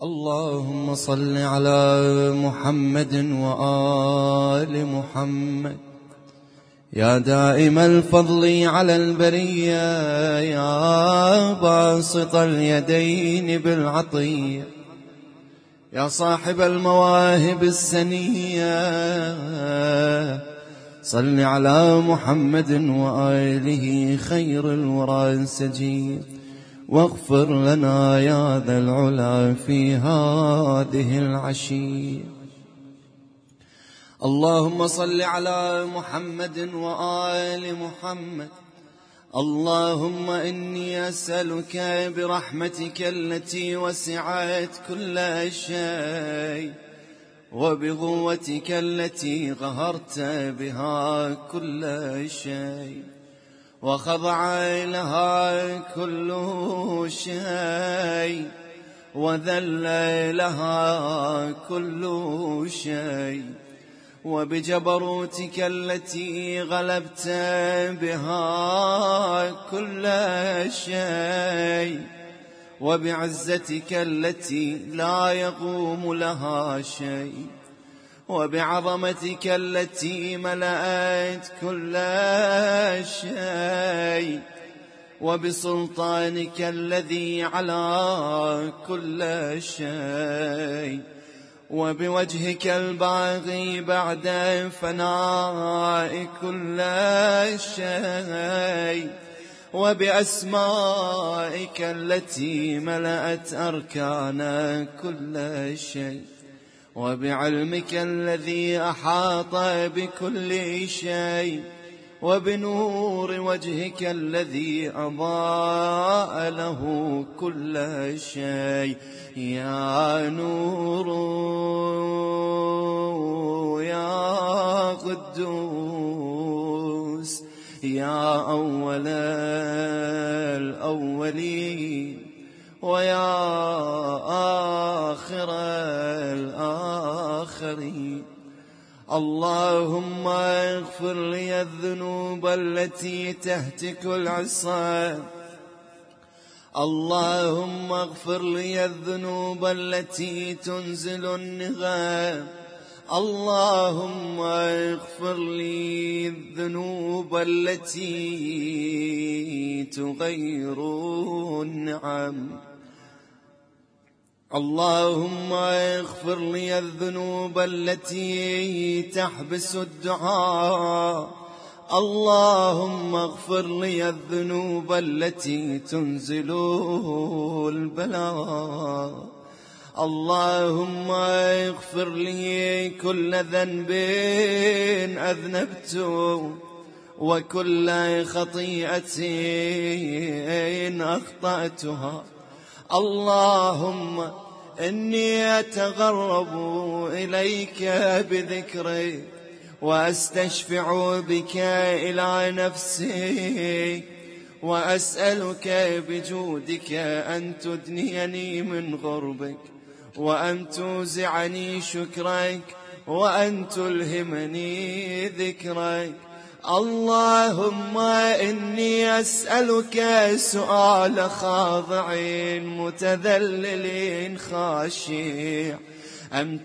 اللهم صل على محمد وآل محمد يا دائم الفضل على البرية، يا باسط اليدين بالعطية، يا صاحب المواهب السنية، صل على محمد وآله خير الورى السجية، واغفر لنا يا ذا العلا في هذه العشية. اللهم صل على محمد وآل محمد. اللهم إني أسألك برحمتك التي وسعت كل شيء، وبقوتك التي قهرت بها كل شيء، وخضع لها كل شيء، وذل لها كل شيء، وبجبروتك التي غلبت بها كل شيء، وبعزتك التي لا يقوم لها شيء، وبعظمتك التي ملأت كل شيء، وبسلطانك الذي على كل شيء، وبوجهك الباغي بعد فناء كل شيء، وبأسمائك التي ملأت أركان كل شيء، وبعلمك الذي أحاط بكل شيء، وبنور وجهك الذي أضاء له كل شيء. يا نور يا قدوس يا أول الأولين ويا آخر الآخرين. اللهم اغفر لي الذنوب التي تهتك العصا، اللهم اغفر لي الذنوب التي تنزل النغام، اللهم اغفر لي الذنوب التي تغير النعم، اللهم اغفر لي الذنوب التي تحبس الدعاء، اللهم اغفر لي الذنوب التي تنزل البلاء، اللهم اغفر لي كل ذنب أذنبته، وكل خطيئة أخطأتها. اللهم إني أتغرب إليك بذكرك، وأستشفع بك إلى نفسي، وأسألك بجودك أن تدنيني من غربك، وأن توزعني شكرك، وأن تلهمني ذكرك. اللهم إني أسألك سؤال خاضع متذلل خاشع، أن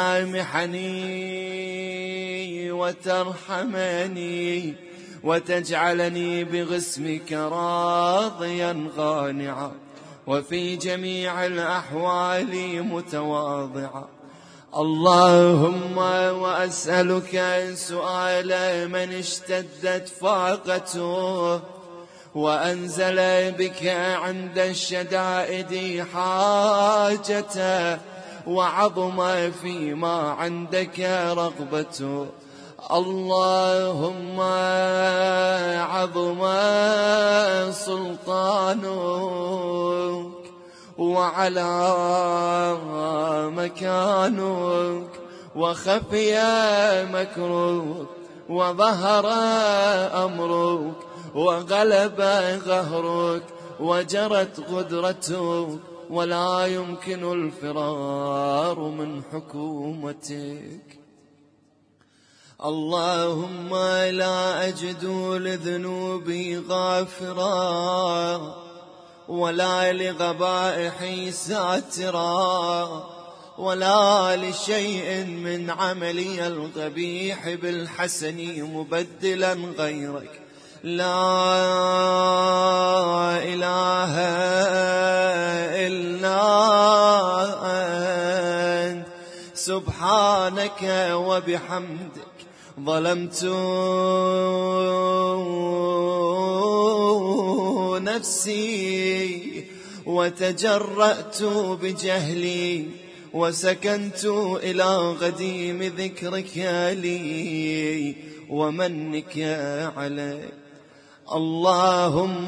تسامحني وترحمني، وتجعلني بغسمك راضيا غانعا، وفي جميع الأحوال متواضعا. اللهم وأسألك سؤال من اشتدت فاقته، وأنزل بك عند الشدائد حاجته، وعظم فيما عندك رغبته. اللهم عظم سلطانك، وعلى مكانك، وخفي مكرك، وظهر أمرك، وغلب قهرك، وجرت قدرتك، ولا يمكن الفرار من حكومتك. اللهم لا أجد لذنوبي غافرا، ولا لغبائحي ساترا، ولا لشيء من عملي القبيح بالحسن مبدلا غيرك. لا إله إلا أنت سبحانك وبحمدك ظلمت نفسي وتجرأت بجهلي وسكنت إلى قديم ذكرك لي ومنك علي. اللهم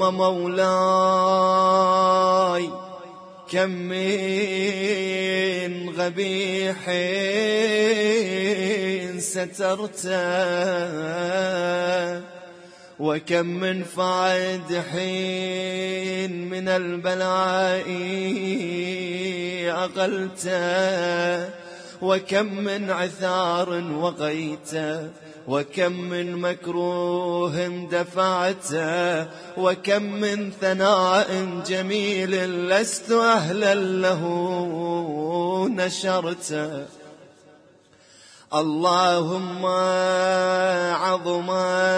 مولاي كم من غبيح سترته، وكم من فادح من البلاء أقلته، وكم من عثار وقيته، وكم من مكروه دفعته، وكم من ثناء جميل لست أهلا له نشرته. اللهم عظم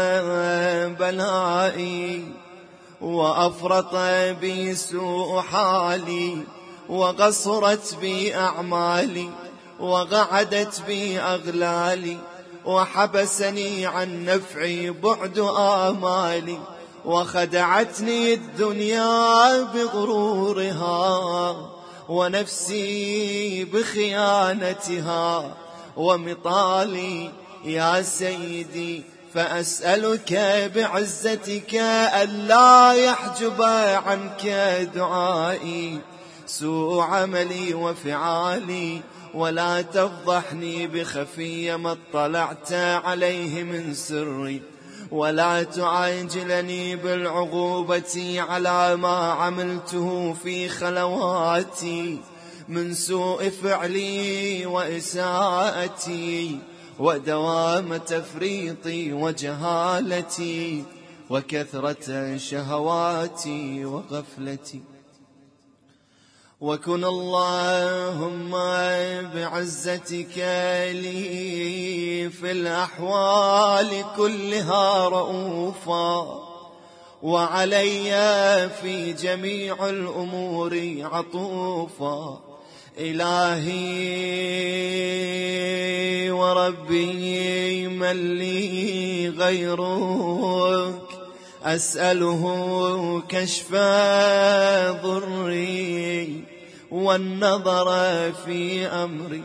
بلائي وأفرط بي سوء حالي، وقصرت بي أعمالي، وقعدت بي أغلالي، وحبسني عن نفعي بعد آمالي، وخدعتني الدنيا بغرورها، ونفسي بخيانتها، ومطالي يا سيدي فأسألك بعزتك ألا يحجب عنك دعائي سوء عملي وفعالي، ولا تفضحني بخفي ما اطلعت عليه من سري، ولا تعاجلني بالعقوبة على ما عملته في خلواتي من سوء فعلي وإساءتي ودوام تفريطي وجهالتي وكثرة شهواتي وغفلتي. وكن اللهم بعزتك لي في الأحوال كلها رؤوفا، وعلي في جميع الأمور عطوفا. إلهي وربي من لي غيرك أسأله كشف ضري والنظر في أمري.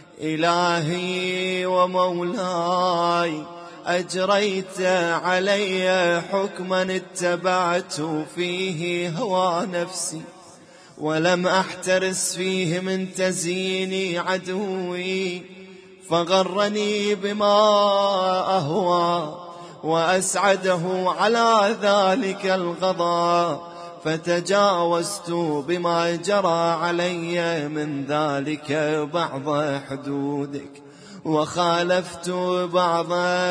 إلهي ومولاي أجريت علي حكما اتبعت فيه هوى نفسي، ولم أحترس فيه من تزيين عدوي، فغرني بما أهوى وأسعده على ذلك القضاء، فتجاوزت بما جرى علي من ذلك بعض حدودك، وخالفت بعض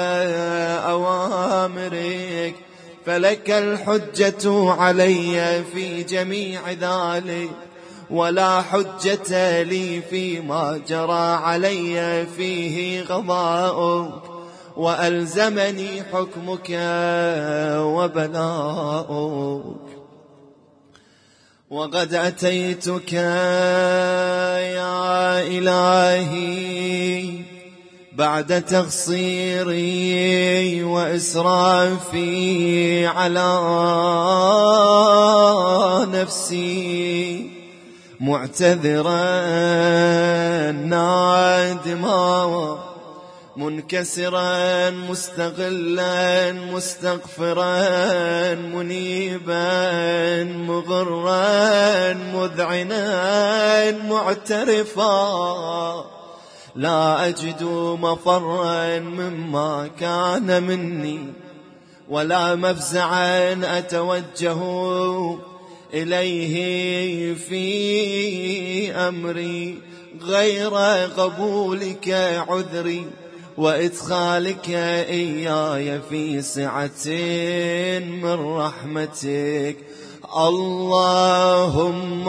أوامرك، فلك الحجة علي في جميع ذلك، ولا حجة لي فيما جرى علي فيه قضاؤك، وألزمني حكمك وبلاؤك. وقد أتيتك يا إلهي بعد تقصيري وإسرافي على نفسي، معتذرا نادما منكسرا مستغلا مستغفرا منيبا مغرا مذعنا معترفا، لا أجد مفرا مما كان مني، ولا مفزعا أتوجه إليه في أمري غير قبولك عذري وإدخالك إياي في سعة من رحمتك. اللهم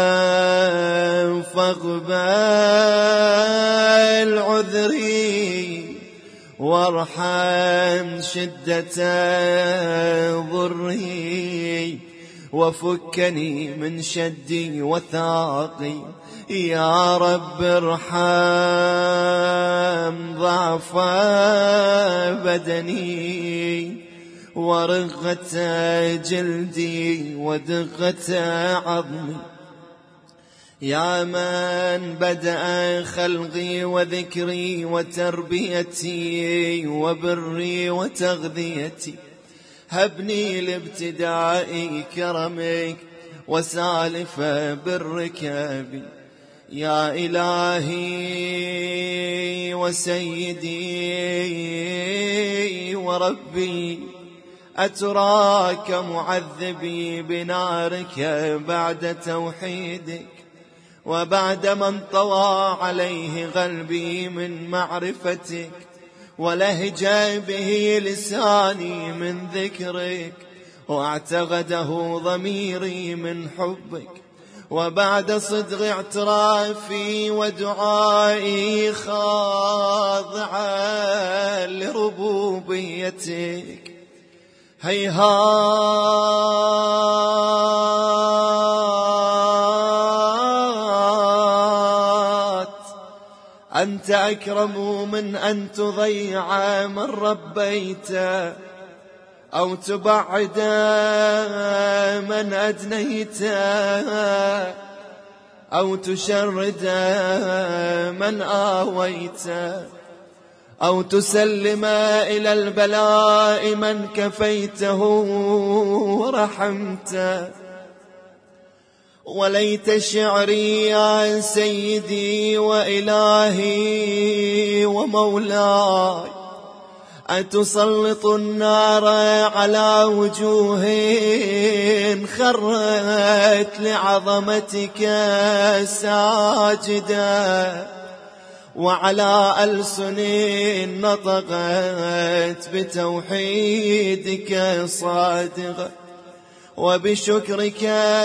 فاقبل عذري وارحم شدة ضري وفكني من شدي وثاقي. يا رب ارحم ضعف بدني ورغة جلدي ودغة عظمي. يا من بدأ خلقي وذكري وتربيتي وبري وتغذيتي، هبني لابتداء كرمك وسالف برك بي. يا إلهي وسيدي وربي، أتراك معذبي بنارك بعد توحيدك، وبعد من طوى عليه قلبي من معرفتك، ولهج به لساني من ذكرك، واعتقده ضميري من حبك، وبعد صدق اعترافي ودعائي خاضعا لربوبيتك. هيهات أنت أكرم من أن تضيع من ربيت، أو تبعد من أدنيت، أو تشرد من آويت، أو تسلم إلى البلاء من كفيته ورحمت. وليت شعري يا سيدي وإلهي ومولاي، أتسلط النار على وجوه خرت لعظمتك ساجدا، وعلى ألسن نطقت بتوحيدك صادقة، وبشكرك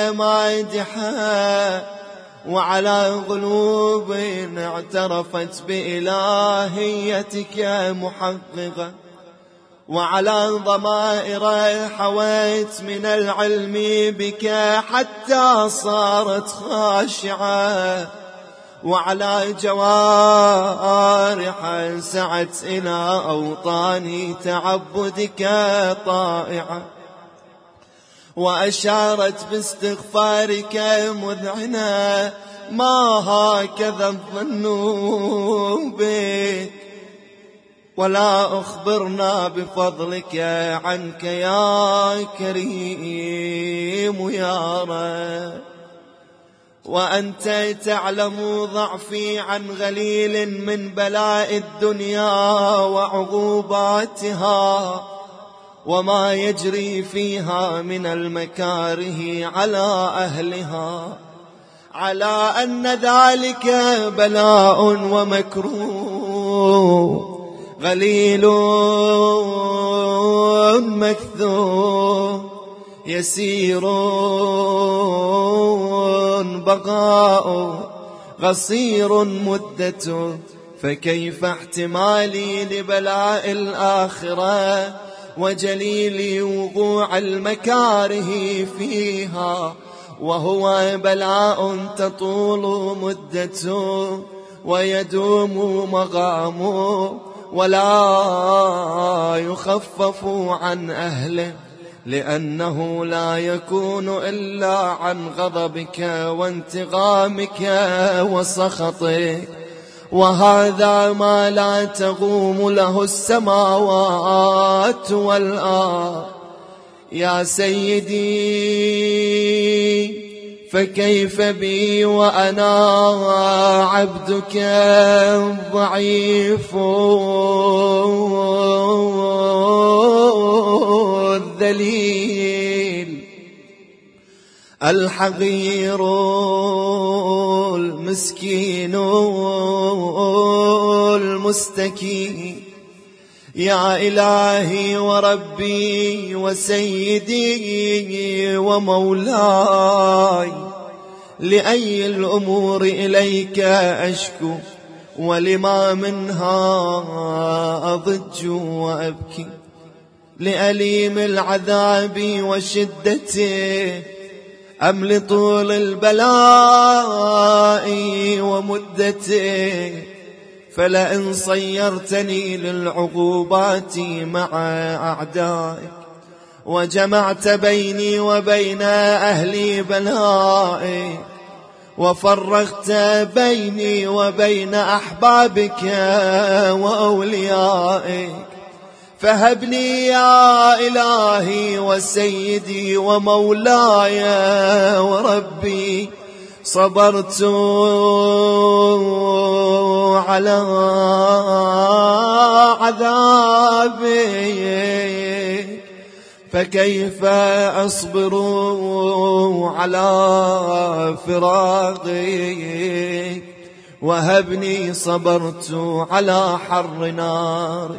مادحة، وعلى قلوب اعترفت بإلهيتك محققة، وعلى ضمائر حويت من العلم بك حتى صارت خاشعة، وعلى جوارح سعت إلى أوطان تعبدك طائعة، وأشارت باستغفارك مذعنة. ما هكذا الظن بك، ولا أخبرنا بفضلك عنك يا كريم يا رب. وأنت تعلم ضعفي عن غليل من بلاء الدنيا وعقوباتها، وما يجري فيها من المكاره على أهلها، على أن ذلك بلاء ومكروه غليل مكثور يسير بقاء قصير مدة. فكيف احتمالي لبلاء الآخرة وجليل وقوع المكاره فيها، وهو بلاء تطول مدته ويدوم مقامه، ولا يخفف عن أهله، لأنه لا يكون إلا عن غضبك وانتقامك وسخطك. وهذا ما لا تقوم له السماوات والأرض. يا سيدي فكيف بي وأنا عبدك الضعيف الذليل الحقير المسكين المستكين، يا إلهي وربي وسيدي ومولاي، لأي الأمور إليك أشكو، ولما منها أضج وأبكي، لأليم العذاب وشدته أم لطول البلاء ومدته؟ فلئن صيرتني للعقوبات مع أعدائك، وجمعت بيني وبين أهلي بلائك، وفرقت بيني وبين أحبابك وأوليائك، فهب لي يا إلهي وسيدي ومولاي وربي، صبرت على عذابك، فكيف أصبر على فراقك؟ وهبني صبرت على حر نارك،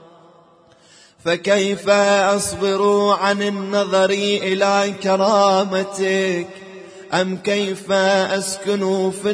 فكيف أصبر عن النظر إلى كرامتك؟ أم كيف أسكن في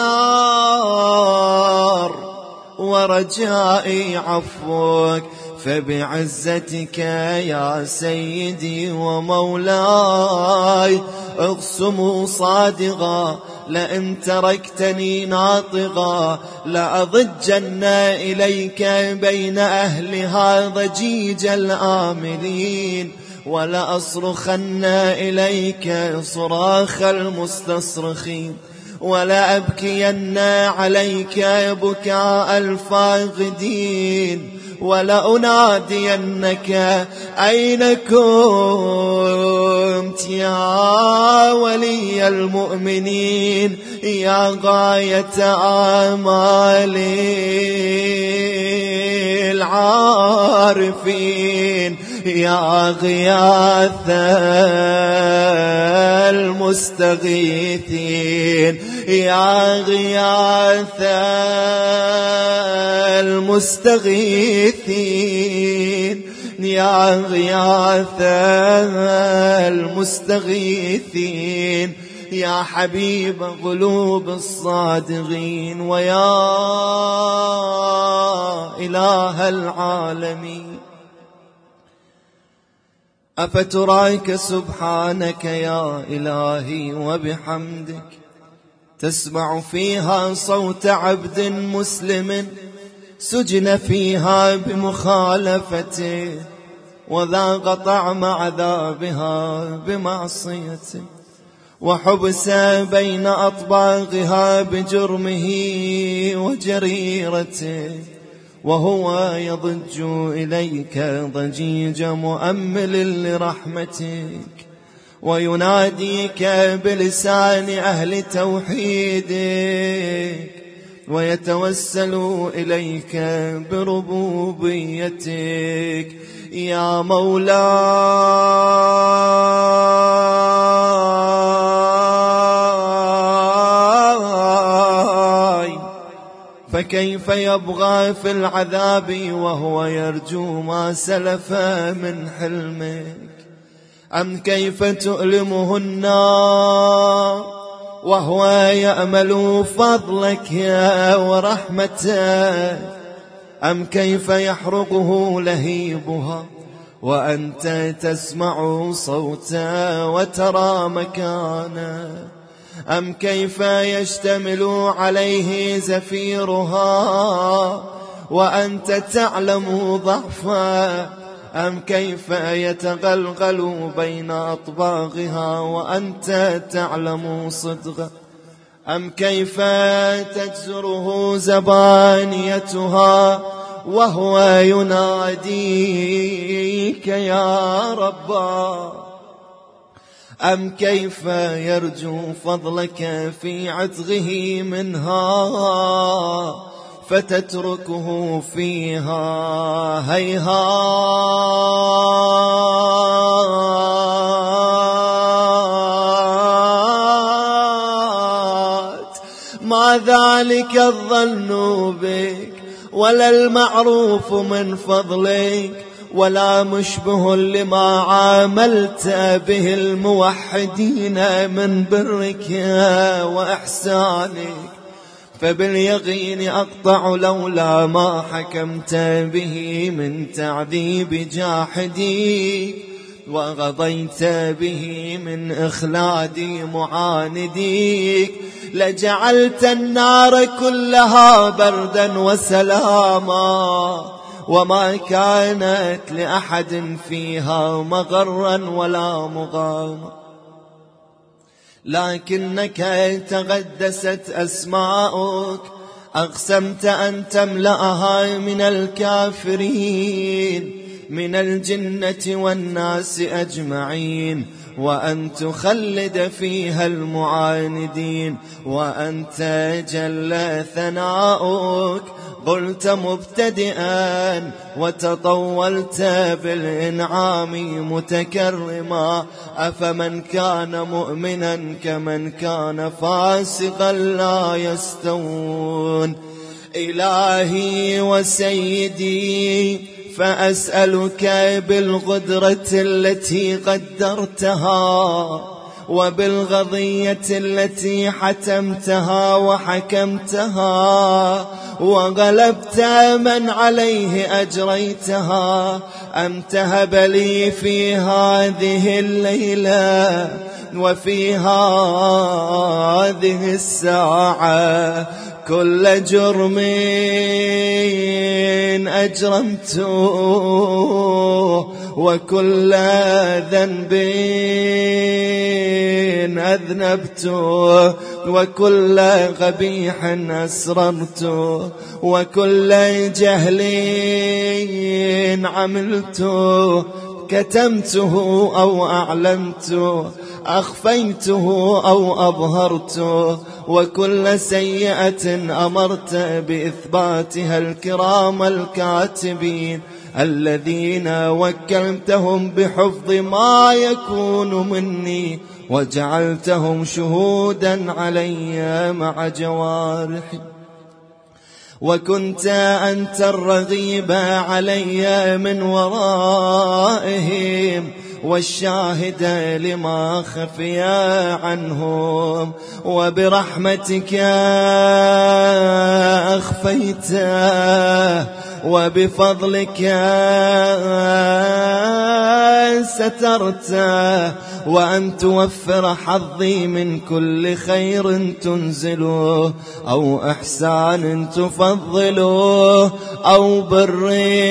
النار ورجائي عفوك؟ فبعزتك يا سيدي ومولاي اقسم صادقا، لئن تركتني ناطقا لأضجن إليك بين أهلها ضجيج الآملين، ولأصرخن إليك صراخ المستصرخين، ولأبكين عليك بكاء الفاقدين، ولأنادينك أين كنت يا ولي المؤمنين، يا غاية آمالي العارفين، يا غياث المستغيثين، يا غياث المستغيثين، يا غياث المستغيثين، يا حبيب قلوب الصادقين، ويا إله العالمين. أفتراك سبحانك يا إلهي وبحمدك تسمع فيها صوت عبد مسلم سجن فيها بمخالفته، وذاق طعم عذابها بمعصيته، وحبس بين أطباقها بجرمه وجريرته، وهو يضج إليك ضجيج مؤمل لرحمتك، ويناديك بلسان أهل توحيدك، ويتوسل إليك بربوبيتك يا مولاي. فكيف يبغى في العذاب وهو يرجو ما سلف من حلمك؟ أم كيف تؤلمه النار وهو يأمل فضلك ورحمتك؟ أم كيف يحرقه لهيبها وأنت تسمع صوتا وترى مكانا؟ أم كيف يشتمل عليه زفيرها وأنت تعلم ضعفا؟ أم كيف يتغلغل بين أطباقها وأنت تعلم صدقا؟ أم كيف تجزره زبانيتها وهو يناديك يا ربا؟ أم كيف يرجو فضلك في عتقه منها فتتركه فيها هيهات؟ ما ذلك الظن بك ولا المعروف من فضلك، ولا مشبه لما عاملت به الموحدين من برك وإحسانك. فباليقين أقطع لولا ما حكمت به من تعذيب جاحديك، وغضيت به من إخلاد معانديك، لجعلت النار كلها بردا وسلاما، وما كانت لأحد فيها مغرا ولا مغاما. لكنك تقدست أسماؤك، أقسمت أن تملأها من الكافرين من الجنة والناس أجمعين، وأن تخلد فيها المعاندين، وأنت جل ثناؤك قلت مبتدئا وتطولت بالإنعام متكرما، أفمن كان مؤمنا كمن كان فاسقا لا يستوون. إلهي وسيدي، فأسألك بالقدرة التي قدرتها، وبالقضية التي حتمتها وحكمتها، وغلبت من عليه أجريتها، أن تهب لي في هذه الليلة وفي هذه الساعة كل جرم أجرمته، وكل ذنب أذنبته، وكل قبيح أسررته، وكل جهل عملته، كتمته أو أعلنته، أخفيته أو أظهرته، وكل سيئة أمرت بإثباتها الكرام الكاتبين الذين وكلتهم بحفظ ما يكون مني، وجعلتهم شهودا علي مع جوارحي. وكنت أنت الرغيب علي من ورائهم، والشاهد لما خفي عنهم، وبرحمتك أخفيته، وبفضلك سترته، وأن توفر حظي من كل خير تنزله، أو إحسان تفضله، أو بر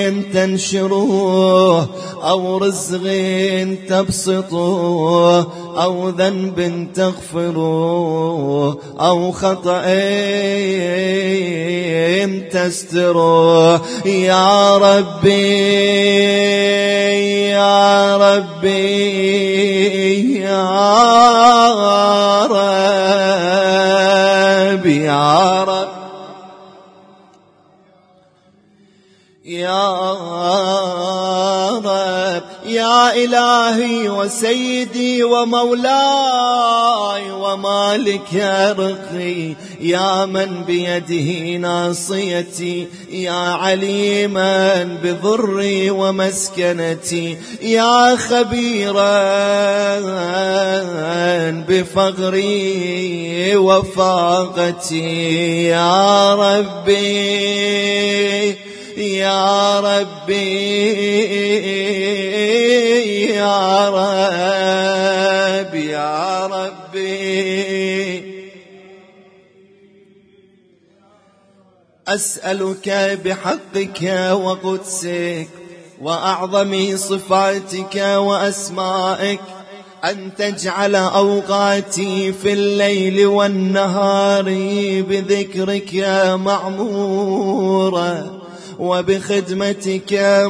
تنشره، أو رزق تبسطه، أو ذنب تغفره، أو خطأ تستره. يا ربي يا ربي يا رب يا رب يا رب، يا إلهي وسيدي ومولاي ومالك رقي، يا من بيده ناصيتي، يا عليما بضري ومسكنتي، يا خبيرا بفقري وفاقتي. يا ربي يا ربي يا رب يا ربي، أسألك بحقك وقدسك وأعظم صفاتك وأسمائك أن تجعل أوقاتي في الليل والنهار بذكرك معمورة، وبخدمتك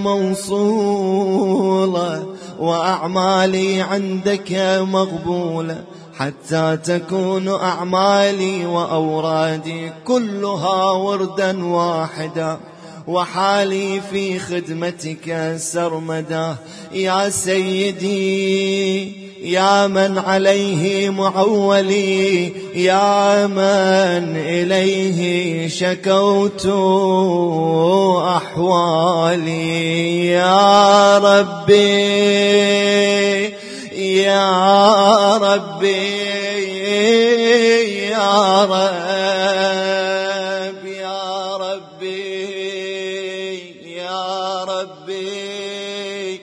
موصولة، وأعمالي عندك مقبولة، حتى تكون أعمالي وأورادي كلها وردا واحدا، وحالي في خدمتك سرمدا. يا سيدي يا من عليه معولي، يا من إليه شكوت أحوالي. يا ربي يا ربي يا رب يا ربي يا ربي،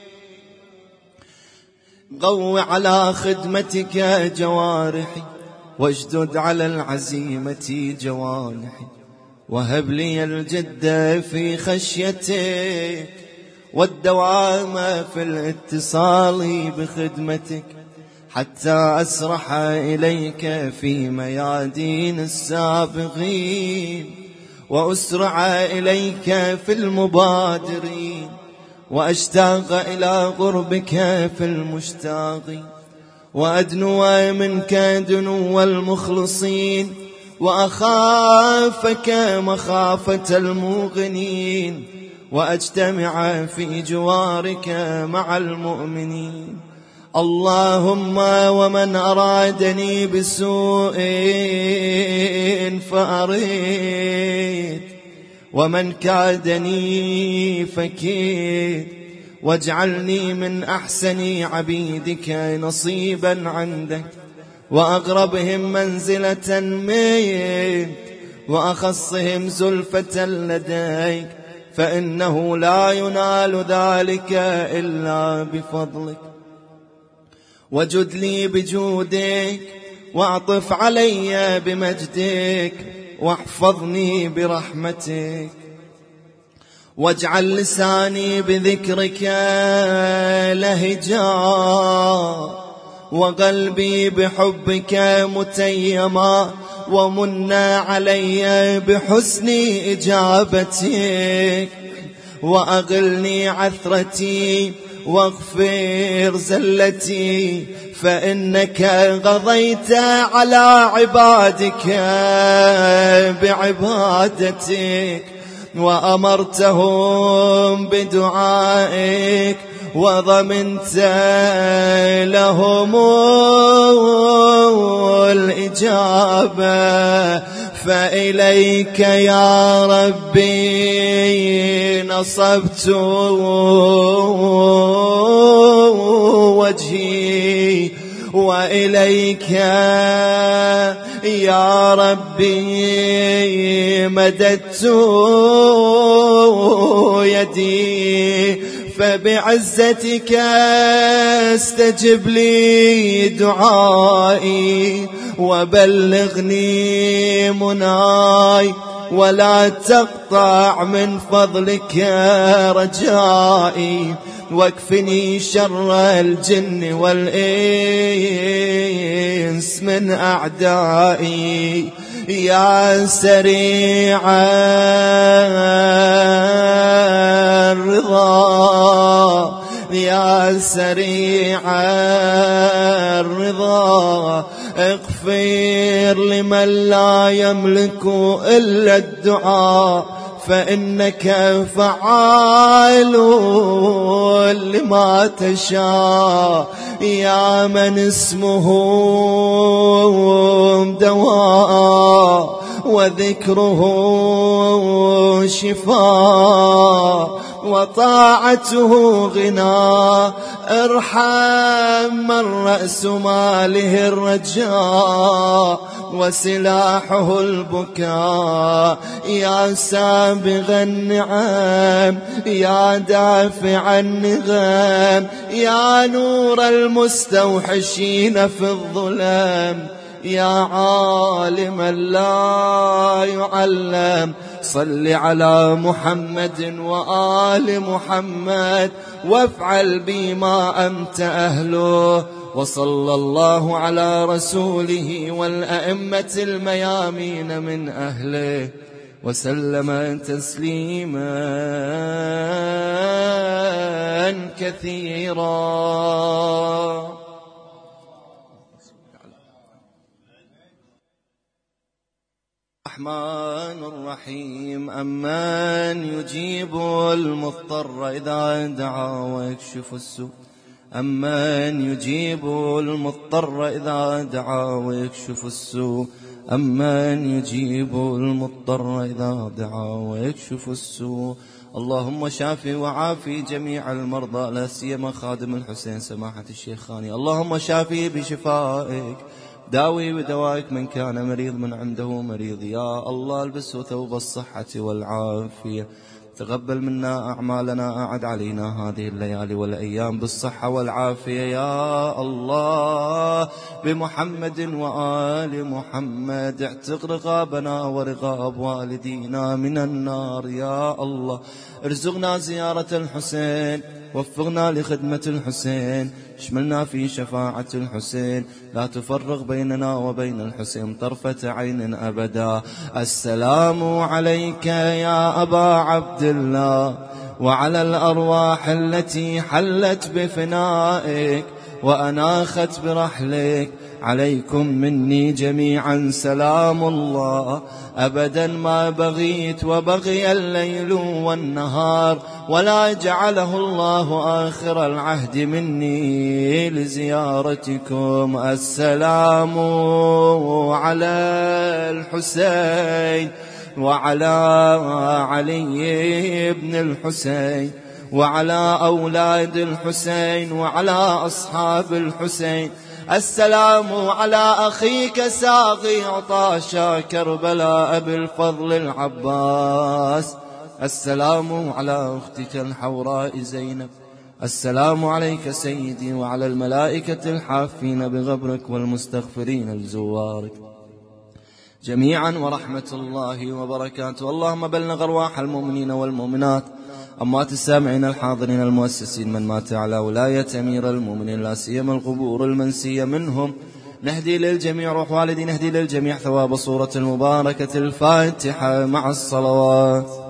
قو على خدمتك جوارحي، واشدد على العزيمة جوانحي، وهب لي الجد في خشيتك، والدوام في الاتصال بخدمتك، حتى أسرح إليك في ميادين السابقين، وأسرع إليك في المبادرين، وأشتاق إلى قربك في المشتاقين، وأدنو منك دنو المخلصين، وأخافك مخافة الموقنين، وأجتمع في جوارك مع المؤمنين. اللهم ومن أرادني بسوء فأريد، ومن كادني فكيد، واجعلني من أحسن عبيدك نصيبا عندك، وأقربهم منزلة منك، وأخصهم زلفة لديك، فإنه لا ينال ذلك إلا بفضلك. وجد لي بجودك، واعطف علي بمجدك، واحفظني برحمتك، واجعل لساني بذكرك لهجا، وقلبي بحبك متيما، ومن علي بحسن إجابتك، وأغلني عثرتي، واغفر زلتي، فإنك قضيت على عبادك بعبادتك، وأمرتهم بدعائك، وضمنت لهم الإجابة. فإليك يا ربي نصبت وجهي، وإليك يا ربي مددت يدي، فبعزتك استجب لي دعائي، وبلغني مناي، ولا تقطع من فضلك رجائي، واكفني شر الجن والإنس من أعدائي. يا سريع الرضا يا سريع الرضا، اغفر لمن لا يملك إلا الدعاء، فإنك فعال لما تشاء. يا من اسمه دواء، وذكره شفاء، وطاعته غنى، ارحم من رأس ماله الرجاء، وسلاحه البكاء. يا سابغ النعم، يا دافع النغم، يا نور المستوحشين في الظلام، يا عالما لا يعلم، صل على محمد وآل محمد، وافعل بما أنت أهله. وصلى الله على رسوله والأئمة الميامين من أهله، وسلم تسليما كثيرا. الرحمن الرحيم. أمن يجيب المضطر إذا دعا ويكشف السوء، أمن يجيب المضطر إذا دعا ويكشف السوء، أمن يجيب المضطر إذا دعا ويكشف السوء. اللهم شافي وعافي جميع المرضى، لا سيما خادم الحسين سماحة الشيخ خاني. اللهم شافي بشفائك، داوي بدوائك من كان مريض من عنده مريض. يا الله البسه ثوب الصحة والعافية، تقبل منا أعمالنا، أعد علينا هذه الليالي والأيام بالصحة والعافية يا الله. بمحمد وآل محمد اعتق رقابنا ورقاب والدينا من النار يا الله. ارزقنا زيارة الحسين، وفقنا لخدمة الحسين، اشملنا في شفاعة الحسين، لا تفرق بيننا وبين الحسين طرفة عين أبدا. السلام عليك يا أبا عبد الله، وعلى الأرواح التي حلت بفنائك وأناخت برحلك، عليكم مني جميعا سلام الله. أبدا ما بغيت وبغي الليل والنهار، ولا جعله الله آخر العهد مني لزيارتكم. السلام على الحسين وعلى علي بن الحسين وعلى أولاد الحسين وعلى أصحاب الحسين. السلام على أخيك ساقي عطاشا كربلاء أبي الفضل العباس. السلام على أختك الحوراء زينب. السلام عليك سيدي وعلى الملائكة الحافين بغبرك والمستغفرين لزوارك جميعا، ورحمة الله وبركاته. اللهم بلغ أرواح المؤمنين والمؤمنات، أموات السامعين الحاضرين المؤسسين، من مات على ولاية أمير المؤمنين، لا سيما القبور المنسية منهم. نهدي للجميع روح والدي، نهدي للجميع ثواب صورة المباركة الفاتحة مع الصلوات.